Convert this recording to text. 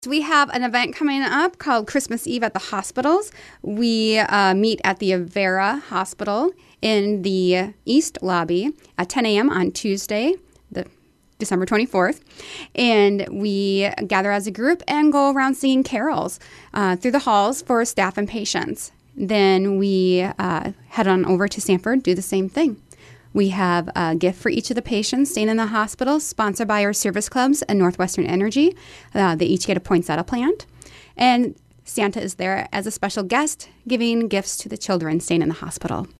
We have an event coming up called Christmas Eve at the Hospitals. We meet at the Avera Hospital in the East Lobby at 10 a.m. on Tuesday, December 24th. And we gather as a group and go around singing carols through the halls for staff and patients. Then we head on over to Sanford, do the same thing. We have a gift for each of the patients staying in the hospital, sponsored by our service clubs and Northwestern Energy. They each get a poinsettia plant. And Santa is there as a special guest, giving gifts to the children staying in the hospital.